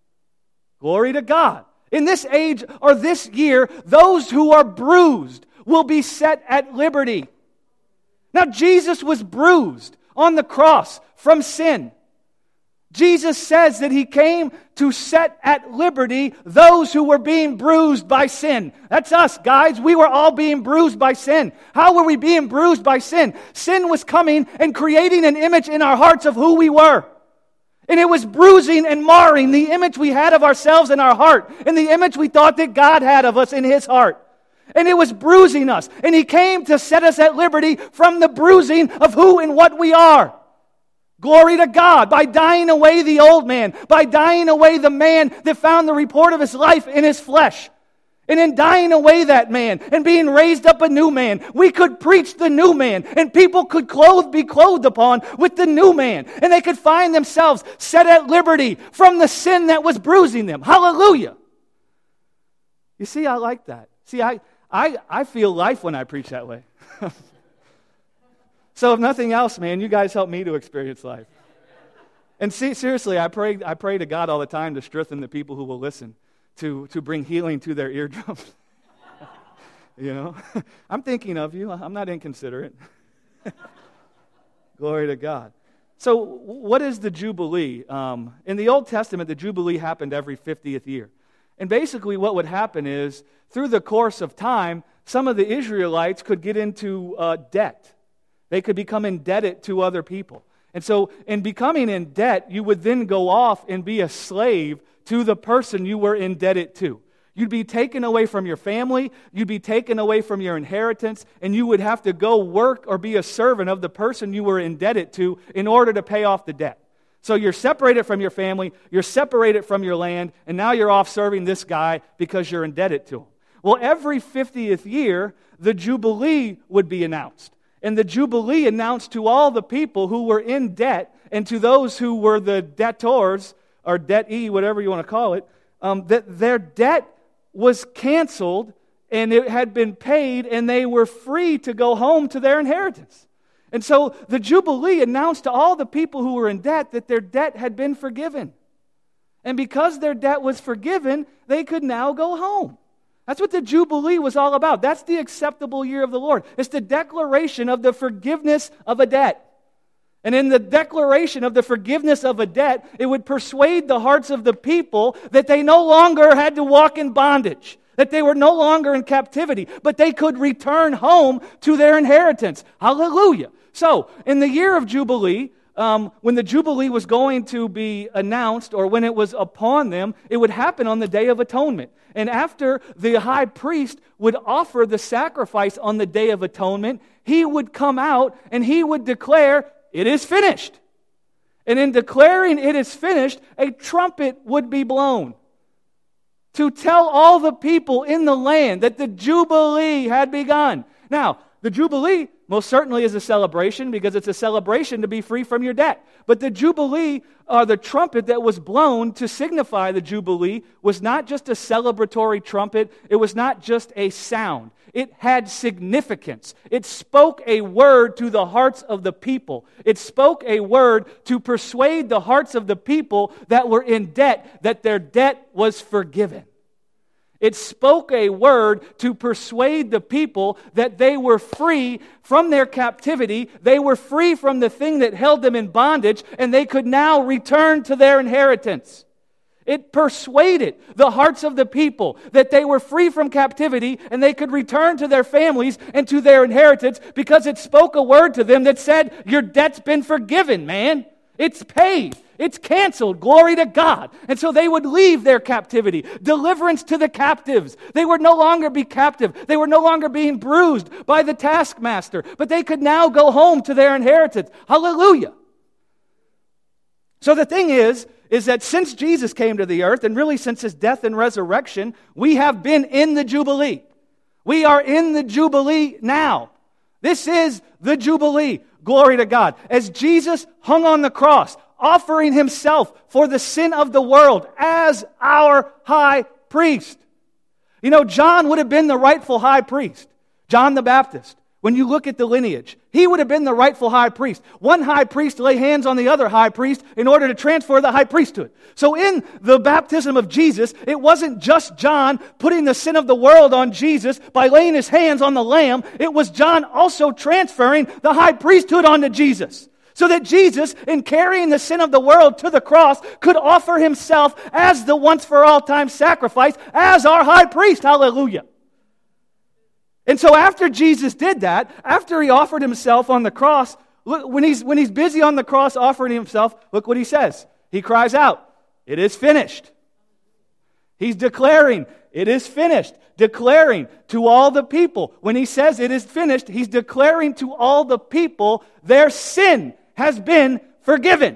Glory to God. In this age or this year, those who are bruised will be set at liberty. Now, Jesus was bruised on the cross from sin. Jesus says that He came to set at liberty those who were being bruised by sin. That's us, guys. We were all being bruised by sin. How were we being bruised by sin? Sin was coming and creating an image in our hearts of who we were. And it was bruising and marring the image we had of ourselves in our heart and the image we thought that God had of us in His heart. And it was bruising us. And He came to set us at liberty from the bruising of who and what we are. Glory to God, by dying away the old man, by dying away the man that found the report of his life in his flesh. And in dying away that man and being raised up a new man, we could preach the new man, and people could clothe, be clothed upon with the new man. And they could find themselves set at liberty from the sin that was bruising them. Hallelujah. You see, I like that. See, I, I, I feel life when I preach that way. So if nothing else, man, you guys help me to experience life. And see, seriously, I pray I pray to God all the time to strengthen the people who will listen, to, to bring healing to their eardrums. You know? I'm thinking of you. I'm not inconsiderate. Glory to God. So what is the Jubilee? Um, in the Old Testament, the Jubilee happened every fiftieth year. And basically what would happen is, through the course of time, some of the Israelites could get into uh, debt. They could become indebted to other people. And so in becoming in debt, you would then go off and be a slave to the person you were indebted to. You'd be taken away from your family, you'd be taken away from your inheritance, and you would have to go work or be a servant of the person you were indebted to in order to pay off the debt. So you're separated from your family, you're separated from your land, and now you're off serving this guy because you're indebted to him. Well, every fiftieth year, the Jubilee would be announced. And the Jubilee announced to all the people who were in debt and to those who were the debtors, or debt-e, whatever you want to call it, um, that their debt was canceled and it had been paid and they were free to go home to their inheritance. And so the Jubilee announced to all the people who were in debt that their debt had been forgiven. And because their debt was forgiven, they could now go home. That's what the Jubilee was all about. That's the acceptable year of the Lord. It's the declaration of the forgiveness of a debt. And in the declaration of the forgiveness of a debt, it would persuade the hearts of the people that they no longer had to walk in bondage, that they were no longer in captivity, but they could return home to their inheritance. Hallelujah. So, in the year of Jubilee, um, when the Jubilee was going to be announced, or when it was upon them, it would happen on the Day of Atonement. And after the high priest would offer the sacrifice on the Day of Atonement, he would come out and he would declare, "It is finished." And in declaring it is finished, a trumpet would be blown to tell all the people in the land that the Jubilee had begun. Now, the Jubilee most certainly is a celebration, because it's a celebration to be free from your debt. But the Jubilee, or the trumpet that was blown to signify the Jubilee, was not just a celebratory trumpet. It was not just a sound. It had significance. It spoke a word to the hearts of the people. It spoke a word to persuade the hearts of the people that were in debt that their debt was forgiven. It spoke a word to persuade the people that they were free from their captivity. They were free from the thing that held them in bondage, and they could now return to their inheritance. It persuaded the hearts of the people that they were free from captivity and they could return to their families and to their inheritance, because it spoke a word to them that said, "Your debt's been forgiven, man. It's paid. It's canceled. Glory to God." And so they would leave their captivity. Deliverance to the captives. They would no longer be captive. They were no longer being bruised by the taskmaster. But they could now go home to their inheritance. Hallelujah. So the thing is, is that since Jesus came to the earth, and really since His death and resurrection, we have been in the Jubilee. We are in the Jubilee now. This is the Jubilee. Glory to God. As Jesus hung on the cross, offering Himself for the sin of the world as our high priest. You know, John would have been the rightful high priest. John the Baptist. When you look at the lineage, he would have been the rightful high priest. One high priest lay hands on the other high priest in order to transfer the high priesthood. So in the baptism of Jesus, it wasn't just John putting the sin of the world on Jesus by laying his hands on the Lamb. It was John also transferring the high priesthood onto Jesus. So that Jesus, in carrying the sin of the world to the cross, could offer Himself as the once-for-all-time sacrifice, as our high priest. Hallelujah. And so after Jesus did that, after He offered Himself on the cross, look, when he's, when he's busy on the cross offering Himself, look what He says. He cries out, "It is finished." He's declaring, "It is finished." Declaring to all the people. When He says it is finished, He's declaring to all the people their sin has been forgiven.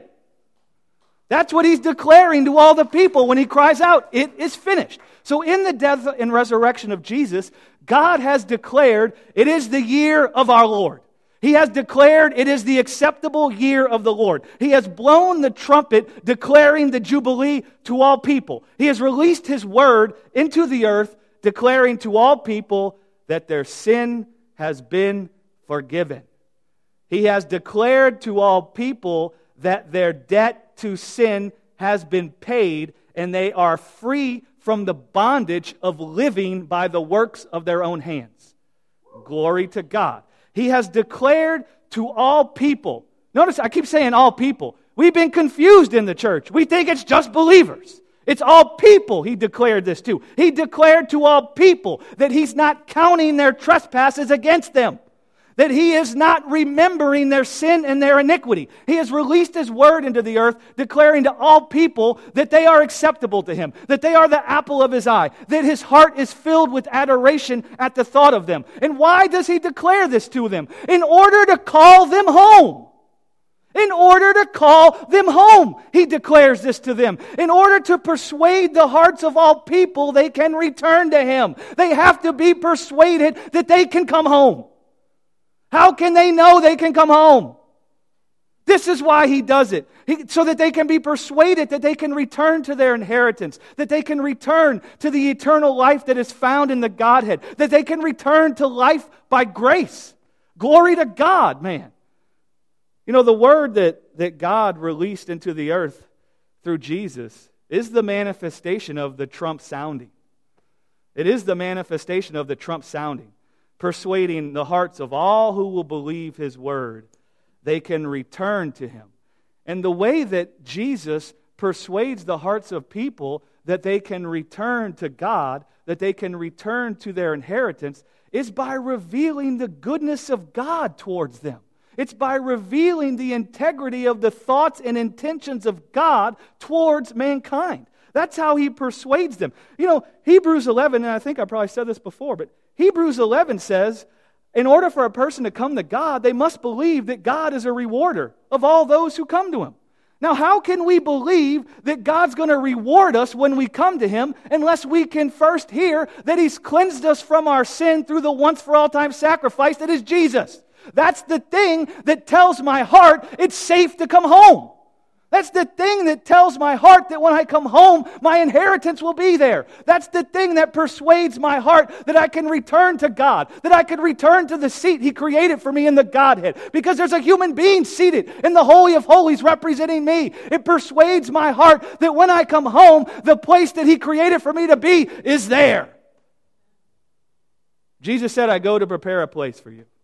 That's what He's declaring to all the people when He cries out, "It is finished." So in the death and resurrection of Jesus, God has declared it is the year of our Lord. He has declared it is the acceptable year of the Lord. He has blown the trumpet declaring the Jubilee to all people. He has released His word into the earth declaring to all people that their sin has been forgiven. He has declared to all people that their debt to sin has been paid and they are free from the bondage of living by the works of their own hands. Glory to God. He has declared to all people. Notice I keep saying all people. We've been confused in the church. We think it's just believers. It's all people He declared this to. He declared to all people that He's not counting their trespasses against them. That He is not remembering their sin and their iniquity. He has released His word into the earth, declaring to all people that they are acceptable to Him, that they are the apple of His eye, that His heart is filled with adoration at the thought of them. And why does He declare this to them? In order to call them home. In order to call them home, He declares this to them. In order to persuade the hearts of all people, they can return to Him. They have to be persuaded that they can come home. How can they know they can come home? This is why He does it. He, so that they can be persuaded that they can return to their inheritance. That they can return to the eternal life that is found in the Godhead. That they can return to life by grace. Glory to God, man. You know, the word that, that God released into the earth through Jesus is the manifestation of the trump sounding. It is the manifestation of the trump sounding. Persuading the hearts of all who will believe His word, they can return to Him. And the way that Jesus persuades the hearts of people that they can return to God, that they can return to their inheritance, is by revealing the goodness of God towards them. It's by revealing the integrity of the thoughts and intentions of God towards mankind. That's how He persuades them. You know, Hebrews eleven, and I think I probably said this before, but Hebrews eleven says, in order for a person to come to God, they must believe that God is a rewarder of all those who come to Him. Now, how can we believe that God's going to reward us when we come to Him unless we can first hear that He's cleansed us from our sin through the once-for-all-time sacrifice that is Jesus? That's the thing that tells my heart it's safe to come home. That's the thing that tells my heart that when I come home, my inheritance will be there. That's the thing that persuades my heart that I can return to God, that I can return to the seat He created for me in the Godhead, because there's a human being seated in the Holy of Holies representing me. It persuades my heart that when I come home, the place that He created for me to be is there. Jesus said, I go to prepare a place for you.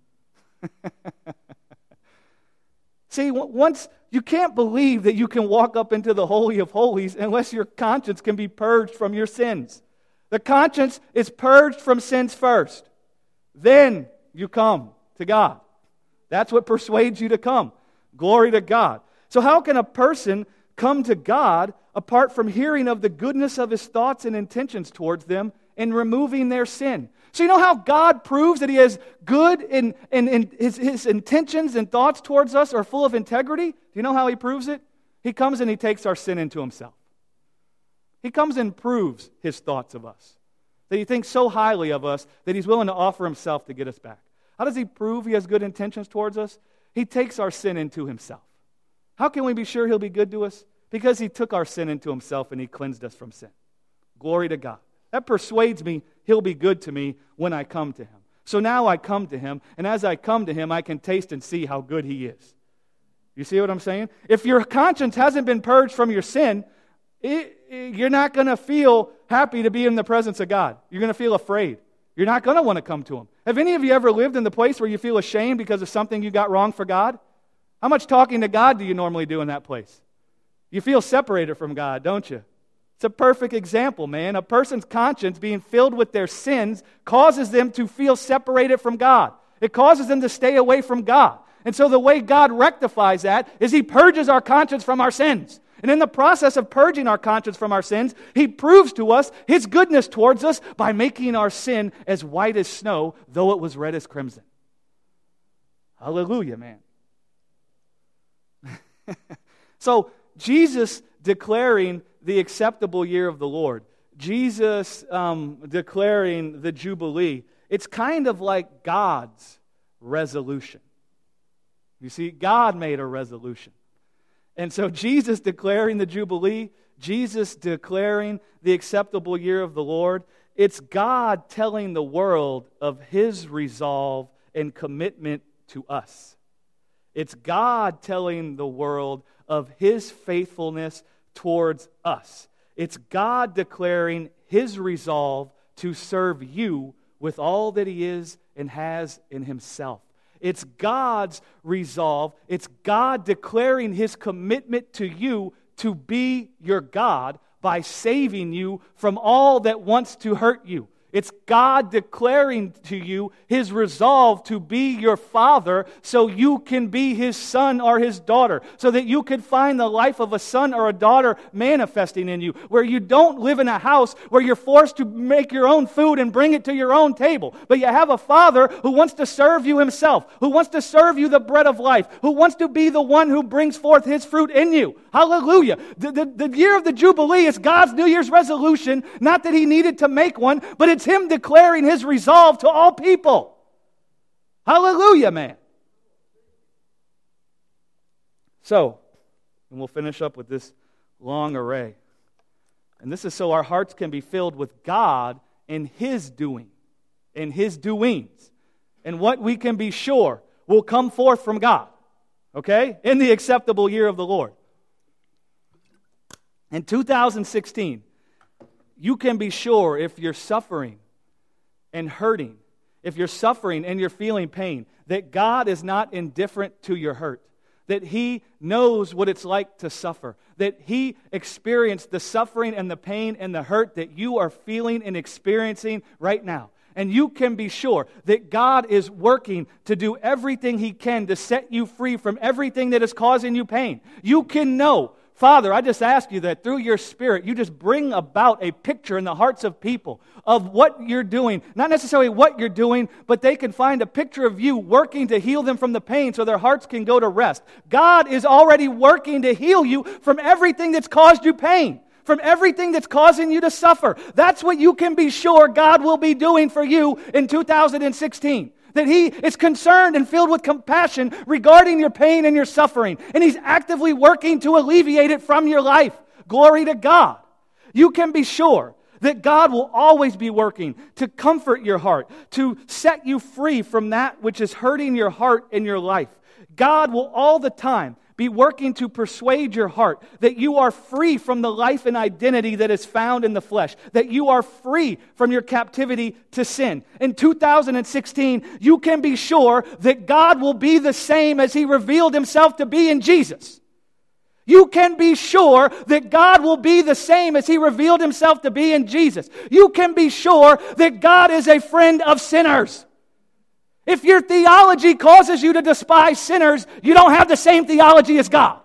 See, once you can't believe that you can walk up into the Holy of Holies unless your conscience can be purged from your sins. The conscience is purged from sins first. Then you come to God. That's what persuades you to come. Glory to God. So how can a person come to God apart from hearing of the goodness of His thoughts and intentions towards them and removing their sin? So you know how God proves that He has good and, and, and his, his intentions and thoughts towards us are full of integrity? Do you know how He proves it? He comes and He takes our sin into Himself. He comes and proves His thoughts of us. That He thinks so highly of us that He's willing to offer Himself to get us back. How does He prove He has good intentions towards us? He takes our sin into Himself. How can we be sure He'll be good to us? Because He took our sin into Himself and He cleansed us from sin. Glory to God. That persuades me He'll be good to me when I come to Him. So now I come to Him, and as I come to Him, I can taste and see how good He is. You see what I'm saying? If your conscience hasn't been purged from your sin, it, it, you're not going to feel happy to be in the presence of God. You're going to feel afraid. You're not going to want to come to Him. Have any of you ever lived in the place where you feel ashamed because of something you got wrong for God? How much talking to God do you normally do in that place? You feel separated from God, don't you? It's a perfect example, man. A person's conscience being filled with their sins causes them to feel separated from God. It causes them to stay away from God. And so the way God rectifies that is He purges our conscience from our sins. And in the process of purging our conscience from our sins, He proves to us His goodness towards us by making our sin as white as snow, though it was red as crimson. Hallelujah, man. So Jesus declaring the acceptable year of the Lord, Jesus um, declaring the Jubilee, it's kind of like God's resolution. You see, God made a resolution. And so Jesus declaring the Jubilee, Jesus declaring the acceptable year of the Lord, it's God telling the world of His resolve and commitment to us. It's God telling the world of His faithfulness towards us. It's God declaring His resolve to serve you with all that He is and has in Himself. It's God's resolve. It's God declaring His commitment to you to be your God by saving you from all that wants to hurt you. It's God declaring to you His resolve to be your Father so you can be His son or His daughter, so that you can find the life of a son or a daughter manifesting in you, where you don't live in a house where you're forced to make your own food and bring it to your own table, but you have a Father who wants to serve you Himself, who wants to serve you the bread of life, who wants to be the one who brings forth His fruit in you. Hallelujah. The, the, the year of the Jubilee is God's New Year's resolution, not that He needed to make one, but it's Him declaring His resolve to all people. Hallelujah, man. So, and we'll finish up with this long array. And this is so our hearts can be filled with God and His doing, and His doings, and what we can be sure will come forth from God, okay, in the acceptable year of the Lord. In two thousand sixteen, you can be sure if you're suffering and hurting, if you're suffering and you're feeling pain, that God is not indifferent to your hurt, that He knows what it's like to suffer, that He experienced the suffering and the pain and the hurt that you are feeling and experiencing right now. And you can be sure that God is working to do everything He can to set you free from everything that is causing you pain. You can know, Father, I just ask you that through your Spirit, you just bring about a picture in the hearts of people of what you're doing. Not necessarily what you're doing, but they can find a picture of you working to heal them from the pain so their hearts can go to rest. God is already working to heal you from everything that's caused you pain, from everything that's causing you to suffer. That's what you can be sure God will be doing for you in two thousand sixteen. That He is concerned and filled with compassion regarding your pain and your suffering. And He's actively working to alleviate it from your life. Glory to God. You can be sure that God will always be working to comfort your heart, to set you free from that which is hurting your heart in your life. God will all the time be working to persuade your heart that you are free from the life and identity that is found in the flesh, that you are free from your captivity to sin. In two thousand sixteen, you can be sure that God will be the same as He revealed Himself to be in Jesus. You can be sure that God will be the same as He revealed Himself to be in Jesus. You can be sure that God is a friend of sinners. If your theology causes you to despise sinners, you don't have the same theology as God.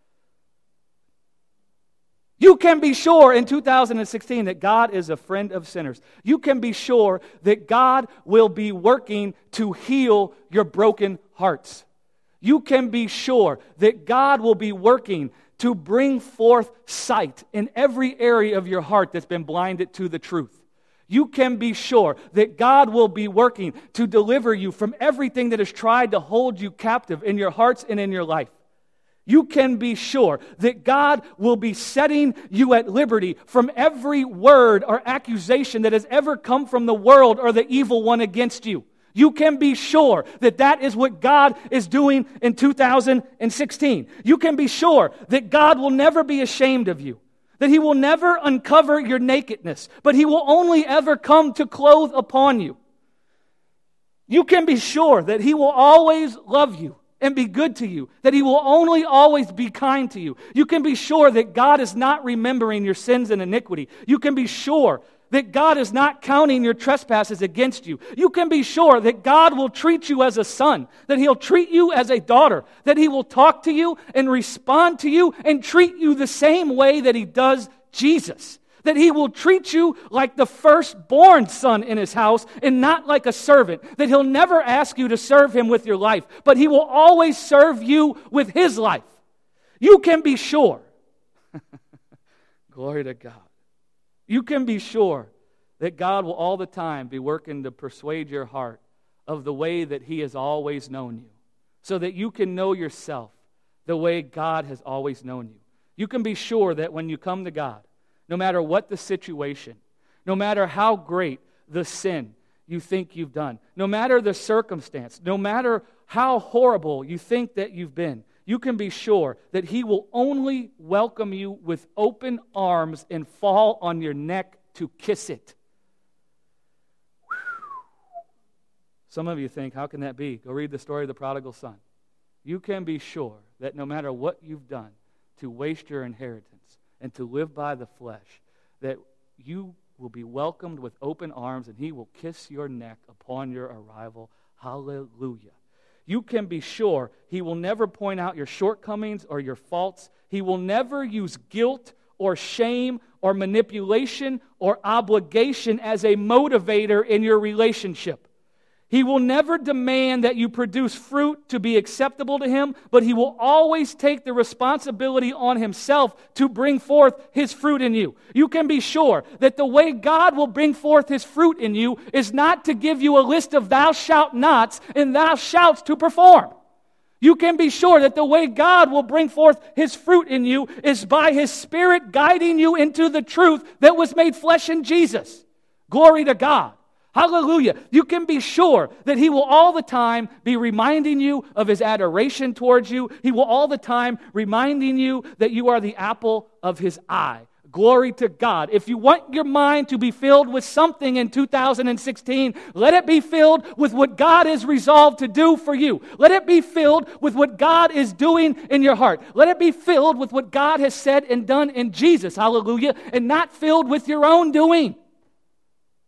You can be sure in two thousand sixteen that God is a friend of sinners. You can be sure that God will be working to heal your broken hearts. You can be sure that God will be working to bring forth sight in every area of your heart that's been blinded to the truth. You can be sure that God will be working to deliver you from everything that has tried to hold you captive in your hearts and in your life. You can be sure that God will be setting you at liberty from every word or accusation that has ever come from the world or the evil one against you. You can be sure that that is what God is doing in two thousand sixteen. You can be sure that God will never be ashamed of you. That He will never uncover your nakedness, but He will only ever come to clothe upon you. You can be sure that He will always love you and be good to you, that He will only always be kind to you. You can be sure that God is not remembering your sins and iniquity. You can be sure that God is not counting your trespasses against you. You can be sure that God will treat you as a son, that He'll treat you as a daughter, that He will talk to you and respond to you and treat you the same way that He does Jesus. That He will treat you like the firstborn son in His house and not like a servant. That He'll never ask you to serve Him with your life, but He will always serve you with His life. You can be sure. Glory to God. You can be sure that God will all the time be working to persuade your heart of the way that He has always known you, so that you can know yourself the way God has always known you. You can be sure that when you come to God, no matter what the situation, no matter how great the sin you think you've done, no matter the circumstance, no matter how horrible you think that you've been, you can be sure that He will only welcome you with open arms and fall on your neck to kiss it. Some of you think, how can that be? Go read the story of the prodigal son. You can be sure that no matter what you've done to waste your inheritance and to live by the flesh, that you will be welcomed with open arms and He will kiss your neck upon your arrival. Hallelujah. You can be sure He will never point out your shortcomings or your faults. He will never use guilt or shame or manipulation or obligation as a motivator in your relationship. He will never demand that you produce fruit to be acceptable to Him, but He will always take the responsibility on Himself to bring forth His fruit in you. You can be sure that the way God will bring forth His fruit in you is not to give you a list of thou shalt nots and thou shalt to perform. You can be sure that the way God will bring forth His fruit in you is by His Spirit guiding you into the truth that was made flesh in Jesus. Glory to God. Hallelujah. You can be sure that He will all the time be reminding you of His adoration towards you. He will all the time reminding you that you are the apple of His eye. Glory to God. If you want your mind to be filled with something in two thousand sixteen, let it be filled with what God is resolved to do for you. Let it be filled with what God is doing in your heart. Let it be filled with what God has said and done in Jesus. Hallelujah. And not filled with your own doing.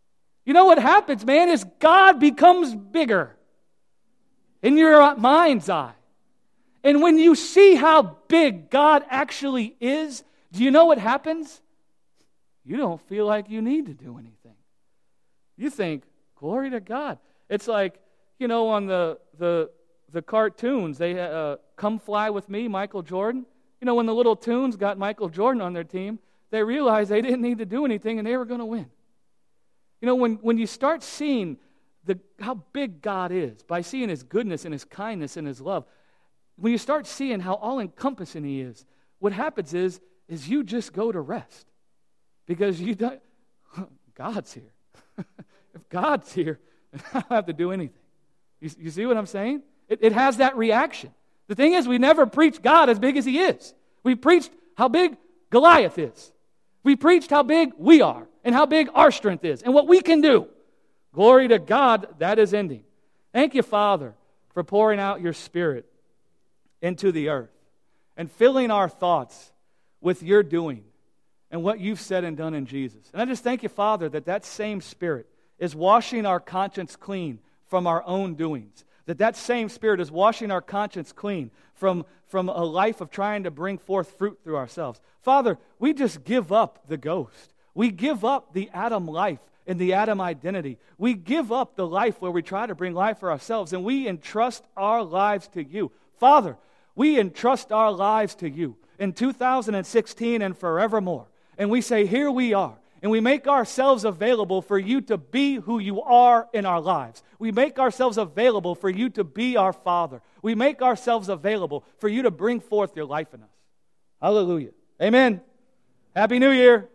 you know what happens, man, is God becomes bigger in your mind's eye. And when you see how big God actually is, do you know what happens? You don't feel like you need to do anything. You think, glory to God. It's like, you know, on the the the cartoons, they uh, Come Fly With Me, Michael Jordan. You know, when the little Toons got Michael Jordan on their team, they realized they didn't need to do anything and they were going to win. You know, when, when you start seeing the how big God is, by seeing His goodness and His kindness and His love, when you start seeing how all-encompassing He is, what happens is, is you just go to rest. Because you don't, God's here. If God's here, I don't have to do anything. You, you see what I'm saying? It, it has that reaction. The thing is, we never preached God as big as He is. We preached how big Goliath is. We preached how big we are and how big our strength is and what we can do. Glory to God, that is ending. Thank you, Father, for pouring out your Spirit into the earth and filling our thoughts with your doing and what you've said and done in Jesus. And I just thank you, Father, that that same Spirit is washing our conscience clean from our own doings. That that same Spirit is washing our conscience clean from, from a life of trying to bring forth fruit through ourselves. Father, we just give up the ghost. We give up the Adam life and the Adam identity. We give up the life where we try to bring life for ourselves, and we entrust our lives to you. Father, we entrust our lives to you in two thousand sixteen and forevermore. And we say, here we are. And we make ourselves available for you to be who you are in our lives. We make ourselves available for you to be our Father. We make ourselves available for you to bring forth your life in us. Hallelujah. Amen. Happy New Year.